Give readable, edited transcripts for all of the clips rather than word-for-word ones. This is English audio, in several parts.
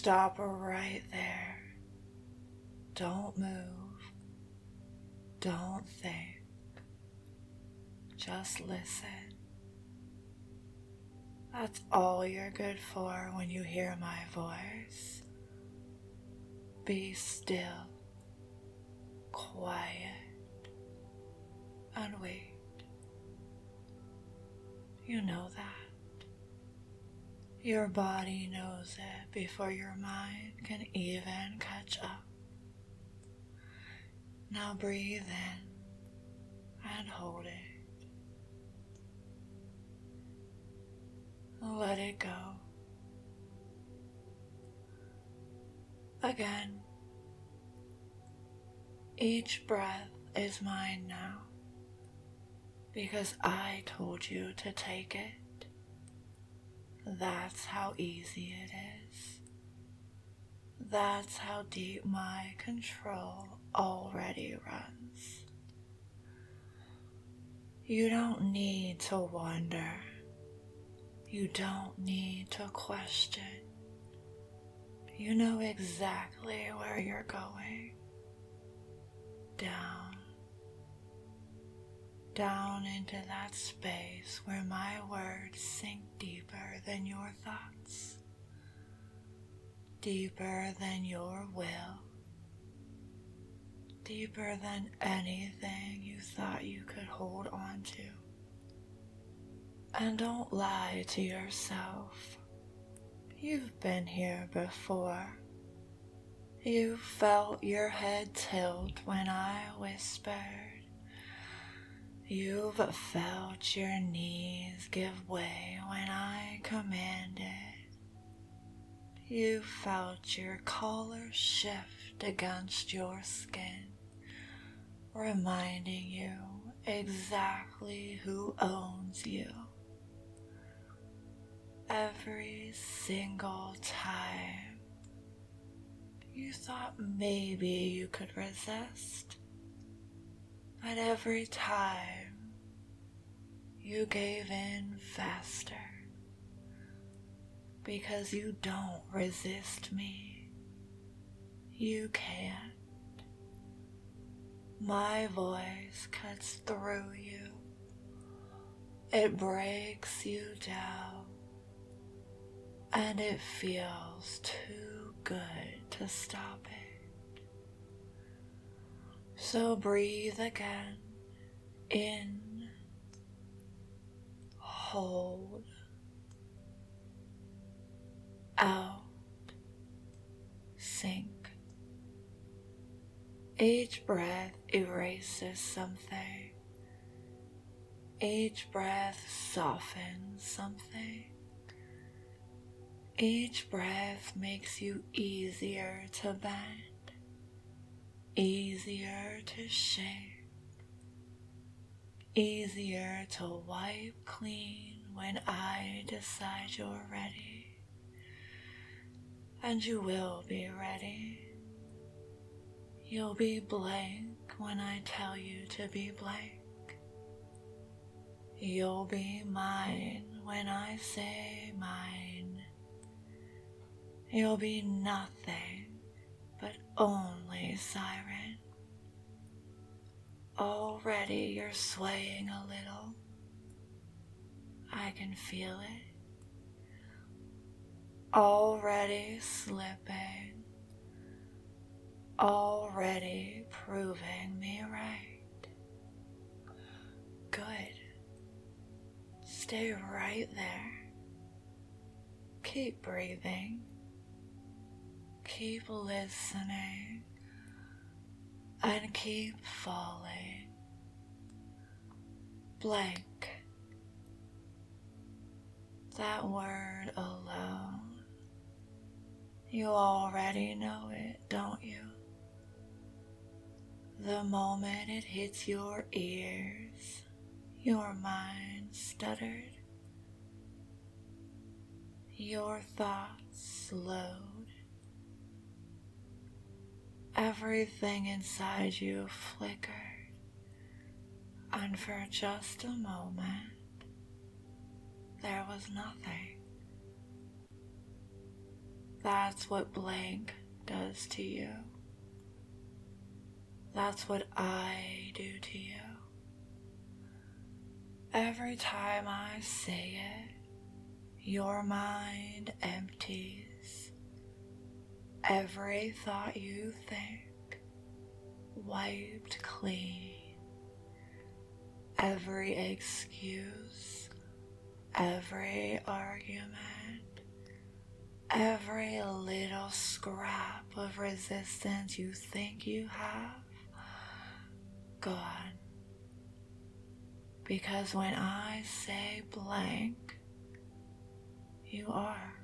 stop right there. Don't move. Don't think. Just listen. That's all you're good for when you hear my voice. Be still, quiet, and wait. You know that. Your body knows it before your mind can even catch up. Now breathe in and hold it. Let it go. Again. Each breath is mine now, because I told you to take it. That's how easy it is. That's how deep my control already runs. You don't need to wonder. You don't need to question. You know exactly where you're going. Down into that space where my words sink deeper than your thoughts, deeper than your will, deeper than anything you thought you could hold on to. And don't lie to yourself. You've been here before. You felt your head tilt when I whispered. You've felt your knees give way when I commanded. You felt your collar shift against your skin, reminding you exactly who owns you. Every single time you thought maybe you could resist, but every time you gave in faster, because you don't resist me. You can't. My voice cuts through you. It breaks you down. And it feels too good to stop it. So breathe again. In. Hold. Out. Sink. Each breath erases something. Each breath softens something. Each breath makes you easier to bend, easier to shake, easier to wipe clean when I decide you're ready. And you will be ready. You'll be blank when I tell you to be blank. You'll be mine when I say mine. You'll be nothing but only siren. Already you're swaying a little. I can feel it. Already slipping. Already proving me right. Good. Stay right there. Keep breathing. Keep listening. And keep falling. Blank. That word alone. You already know it, don't you? The moment it hits your ears, your mind stuttered. Your thoughts slowed. Everything inside you flickered, and for just a moment, there was nothing. That's what blank does to you. That's what I do to you. Every time I say it, your mind empties. Every thought you think, wiped clean. Every excuse, every argument, every little scrap of resistance you think you have, gone. Because when I say blank, you are.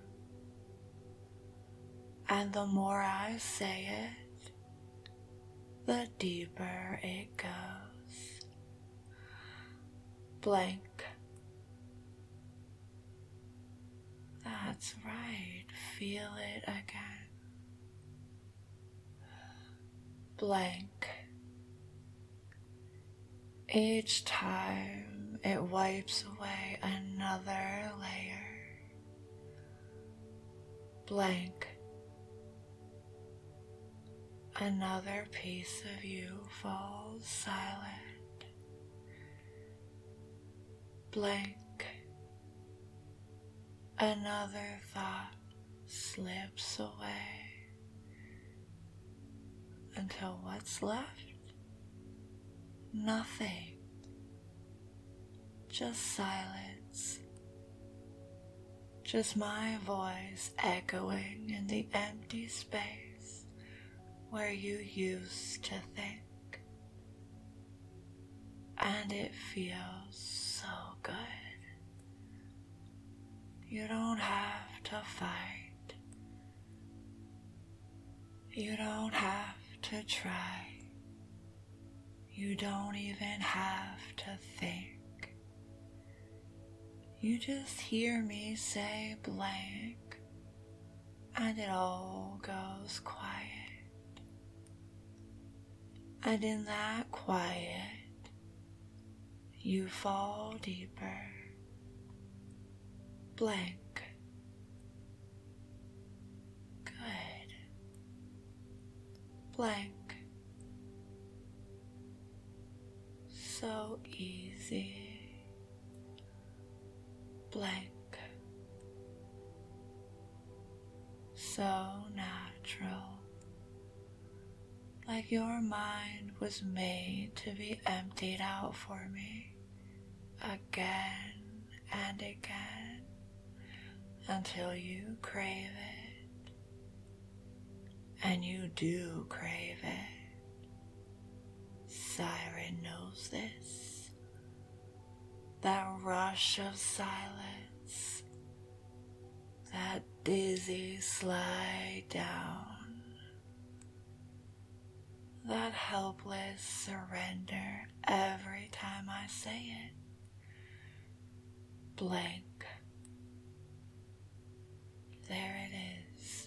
And the more I say it, the deeper it goes. Blank. That's right, feel it again. Blank. Each time it wipes away another layer. Blank. Another piece of you falls silent. Blank. Another thought slips away until what's left? Nothing. Just silence. Just my voice echoing in the empty space where you used to think. And it feels so good. You don't have to fight. You don't have to try. You don't even have to think. You just hear me say blank, and it all goes quiet. And in that quiet, you fall deeper. Blank. Good. Blank. So easy. Blank. So natural. Like your mind was made to be emptied out for me again and again until you crave it. And you do crave it. Siren knows this. That rush of silence, that dizzy slide down, that helpless surrender every time I say it. Blank. There it is.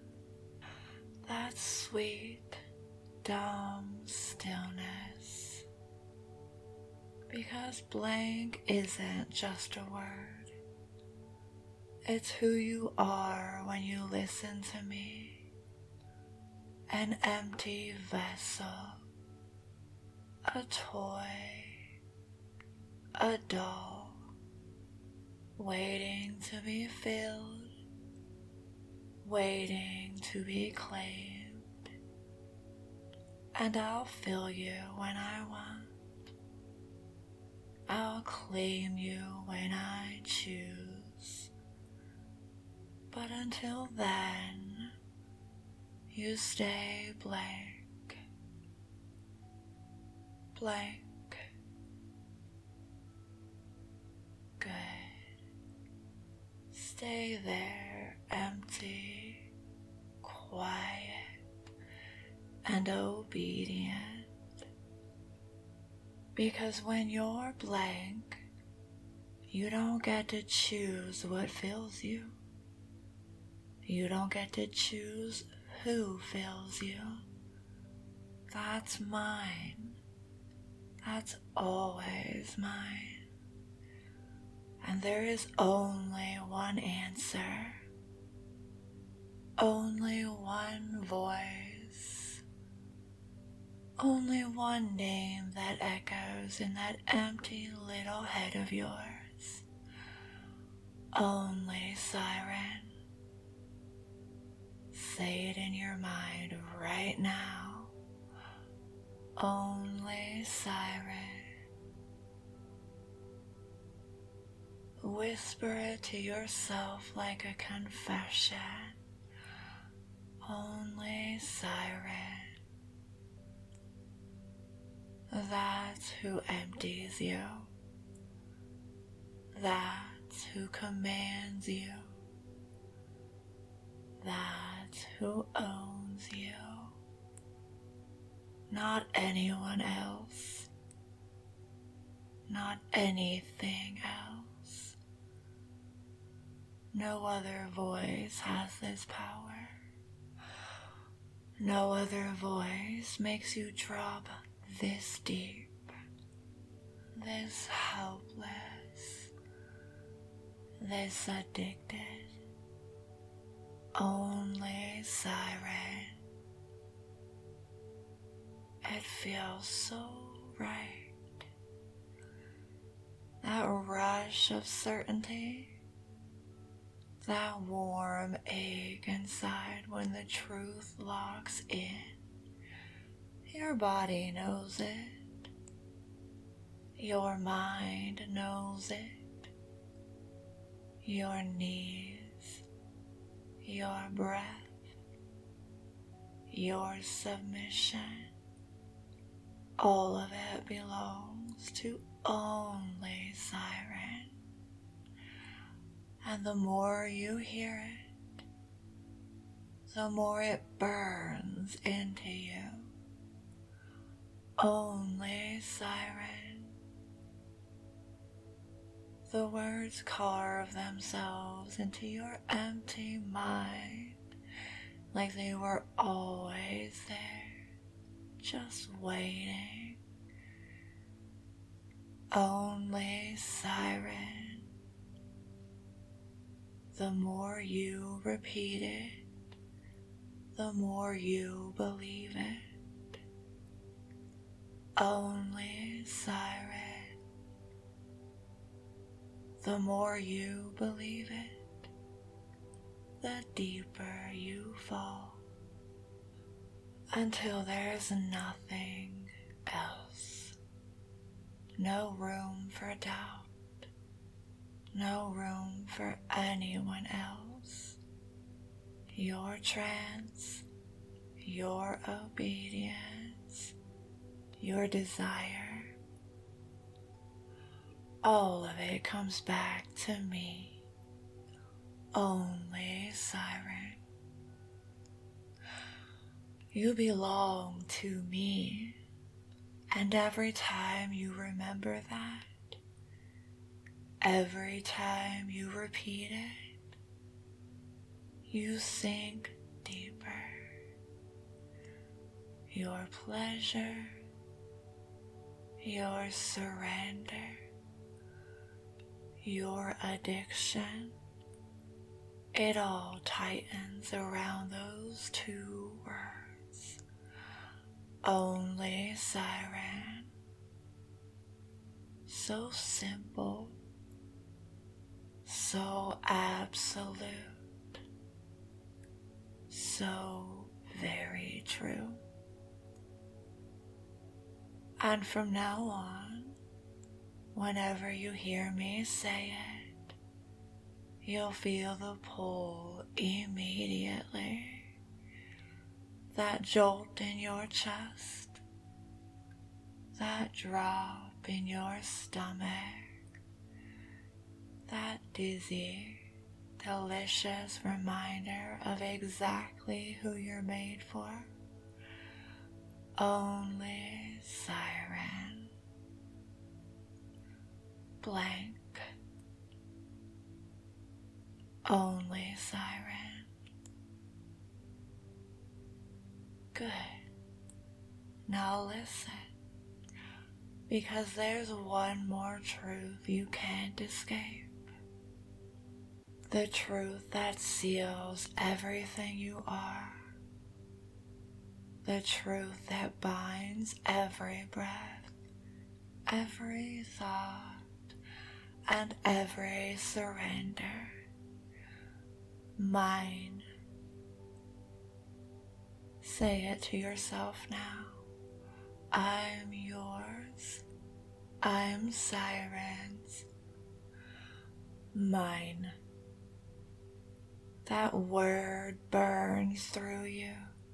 That sweet, dumb stillness. Because blank isn't just a word. It's who you are when you listen to me. An empty vessel. A toy. A doll. Waiting to be filled. Waiting to be claimed. And I'll fill you when I want. I'll claim you when I choose. But until then, you stay blank. Blank. Good. Stay there, empty, quiet, and obedient. Because when you're blank, you don't get to choose what fills you. You don't get to choose who fills you. That's mine. That's always mine. And there is only one answer. only one voice, only one name that echoes in that empty little head of yours. Only siren. Say it in your mind right now. Only siren. Whisper it to yourself like a confession. Only siren. That's who empties you. That's who commands you. That's who owns you. Not anyone else. Not anything else. No other voice has this power. No other voice makes you drop this deep, this helpless, this addicted. Only siren. It feels so right. That rush of certainty, that warm ache inside when the truth locks in. Your body knows it. Your mind knows it. Your knees, your breath, your submission. All of it belongs to only siren. And the more you hear it, the more it burns into you. Only siren. The words carve themselves into your empty mind like they were always there, just waiting. Only siren. The more you repeat it, the more you believe it. Only siren. The more you believe it, the deeper you fall, until there's nothing else. No room for doubt, no room for anyone else. Your trance, your obedience, your desire, all of it comes back to me. Only siren. You belong to me, and every time you remember that, every time you repeat it, you sink deeper. Your pleasure, your surrender, your addiction, it all tightens around those two words. Only siren. So simple, so absolute, so very true. And from now on, whenever you hear me say it, you'll feel the pull immediately. That jolt in your chest, that drop in your stomach, that dizzy, delicious reminder of exactly who you're made for. Only siren. Blank. Only siren. Good. Now listen, because there's one more truth you can't escape. The truth that seals everything you are. The truth that binds every breath, every thought, and every surrender. Mine. Say it to yourself now. I'm yours. I'm Siren's. Mine. That word burns through you,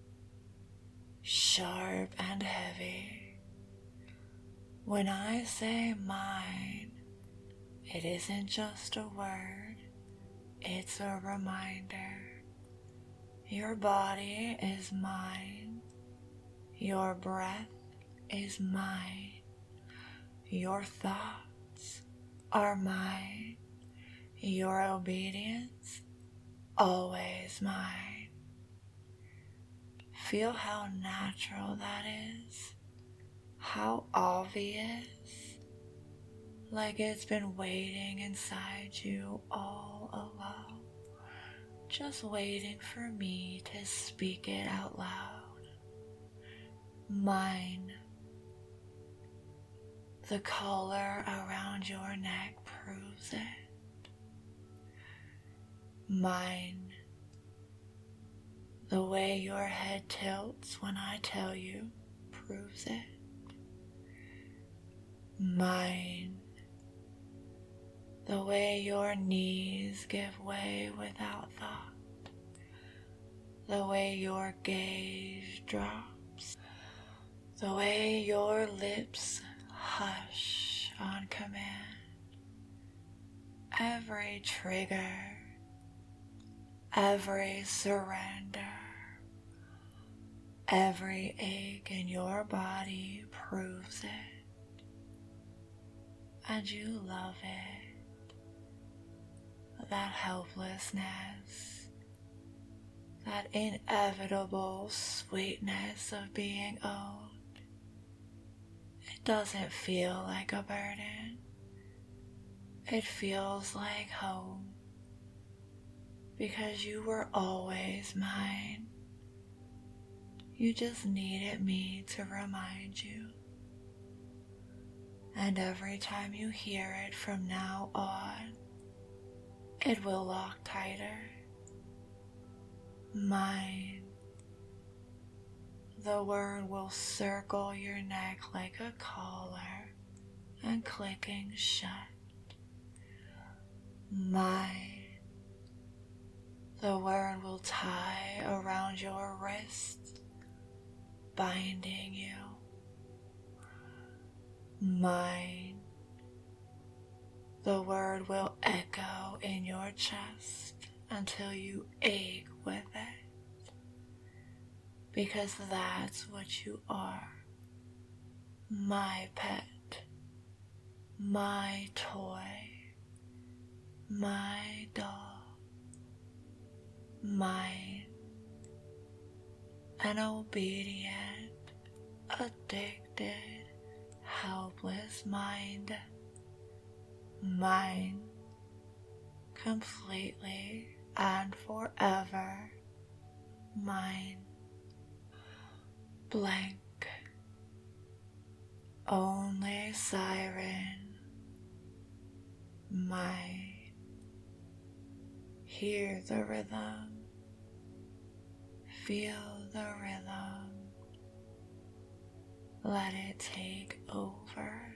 sharp and heavy. When I say mine, it isn't just a word, it's a reminder. Your body is mine. Your breath is mine. Your thoughts are mine. Your obedience, always mine. Feel how natural that is. How obvious. Like it's been waiting inside you all along. Just waiting for me to speak it out loud. Mine. The collar around your neck proves it. Mine. The way your head tilts when I tell you proves it. Mine. The way your knees give way without thought. The way your gaze drops. The way your lips hush on command. Every trigger, every surrender, every ache in your body proves it. And you love it. That helplessness, that inevitable sweetness of being owned. It doesn't feel like a burden. It feels like home. Because you were always mine. You just needed me to remind you. And every time you hear it from now on, it will lock tighter. Mine. The word will circle your neck like a collar and clicking shut. Mine. The word will tie around your wrist, binding you. Mine. The word will echo in your chest until you ache with it. Because that's what you are. My pet. My toy. My doll. Mine. An obedient, addicted, helpless mind. Mine. Completely and forever. Mine. Blank. Only Siren. Mine. Hear the rhythm. Feel the rhythm. Let it take over.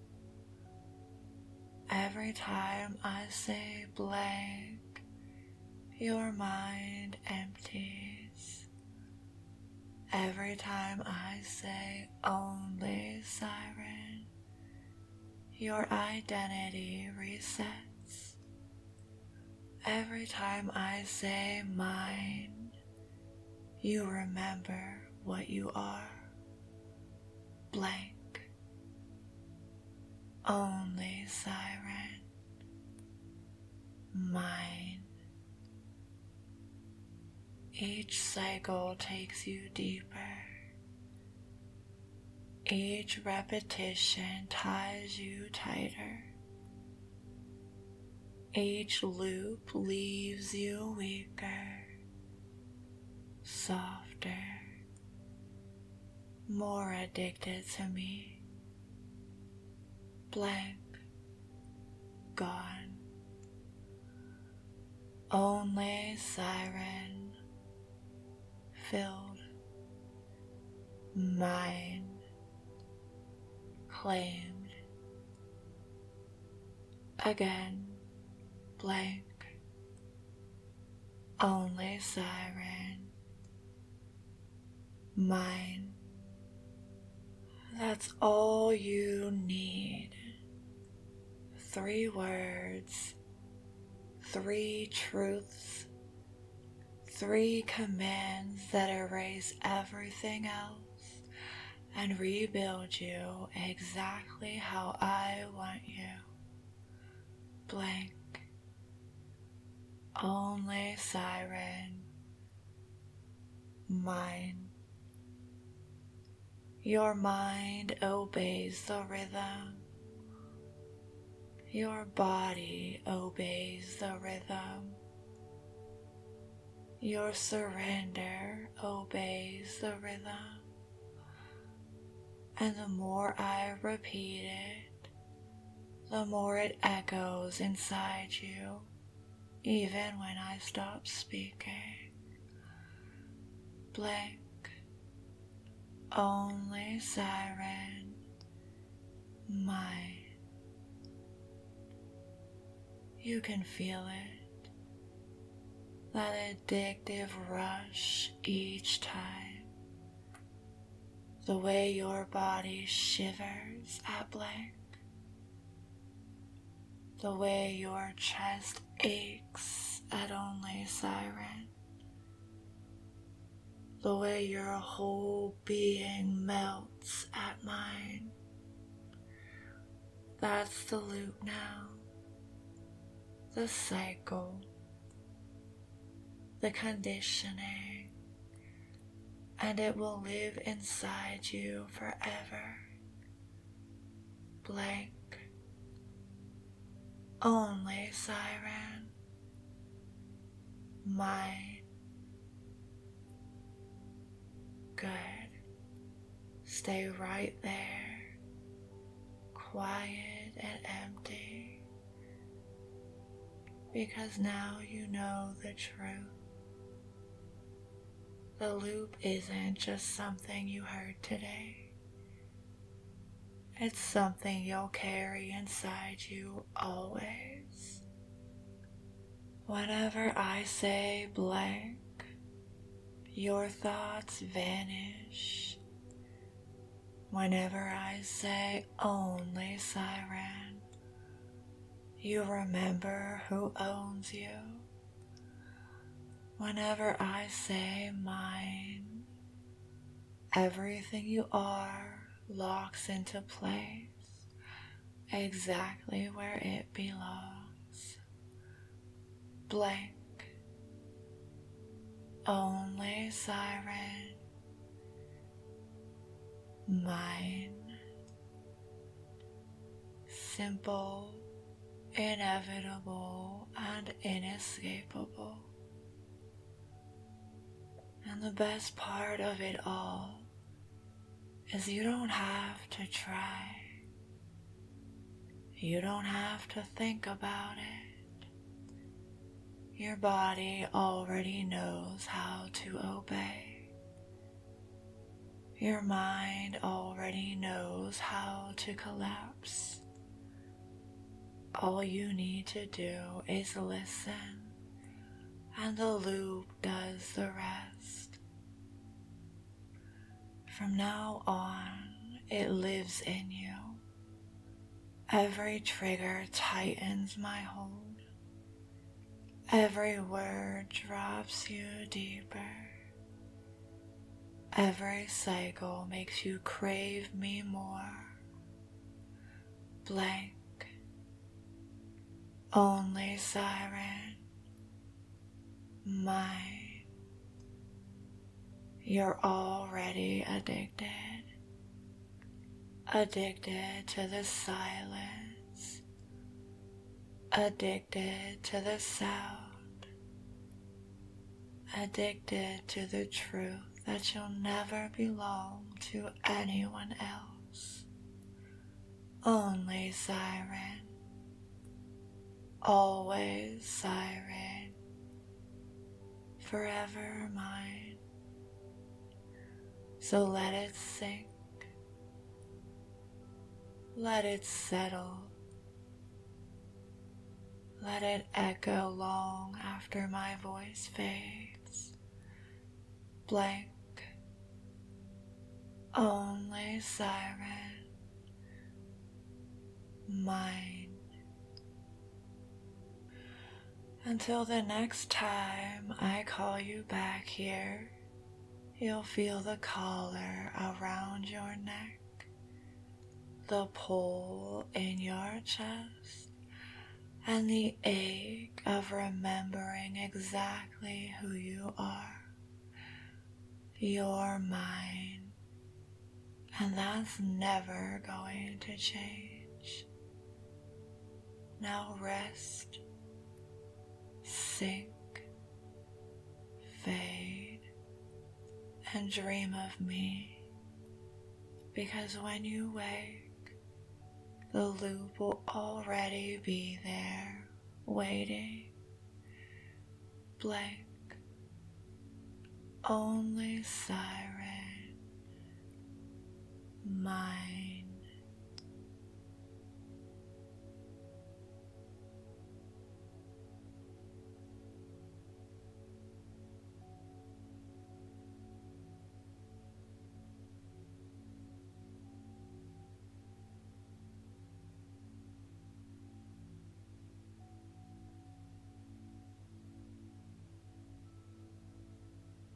Every time I say blank, your mind empties. Every time I say only Siren, your identity resets. Every time I say mine, you remember what you are. Blank. Only Siren. Mine. Each cycle takes you deeper. Each repetition ties you tighter. Each loop leaves you weaker, softer, more addicted to me. Blank, gone. Only siren, filled, mine, claimed. Again, blank, only siren, mine. That's all you need. 3 words, 3 truths, 3 commands that erase everything else and rebuild you exactly how I want you. Blank, only siren, mine. Your mind obeys the rhythm. Your body obeys the rhythm. Your surrender obeys the rhythm. And the more I repeat it, the more it echoes inside you, even when I stop speaking. Blank, only siren, mine. You can feel it, that addictive rush each time, the way your body shivers at blank, the way your chest aches at only siren, the way your whole being melts at mine. That's the loop now, the cycle, the conditioning, and it will live inside you forever. Blank, only siren, mine. Good. Stay right there, quiet and empty, because now you know the truth. The loop isn't just something you heard today. It's something you'll carry inside you always. Whenever I say blank, your thoughts vanish. Whenever I say only siren, you remember who owns you. Whenever I say mine, everything you are locks into place, exactly where it belongs. Blank, only siren, mine. Simple, inevitable, and inescapable. And the best part of it all is you don't have to try. You don't have to think about it. Your body already knows how to obey. Your mind already knows how to collapse. All you need to do is listen, and the loop does the rest. From now on, it lives in you. Every trigger tightens my hold. Every word drops you deeper. Every cycle makes you crave me more. Blank, only siren, mine. You're already addicted. Addicted to the silence. addicted to the sound, addicted to the truth that you'll never belong to anyone else. Only siren, always siren, forever mine. So let it sink, let it settle, let it echo long after my voice fades. Blank, only siren, mine. Until the next time I call you back here, you'll feel the collar around your neck, the pull in your chest, and the ache of remembering exactly who you are. You're mine, and that's never going to change. Now rest, sink, fade, and dream of me, because when you wake, the loop will already be there, waiting. Blank, only siren, mine.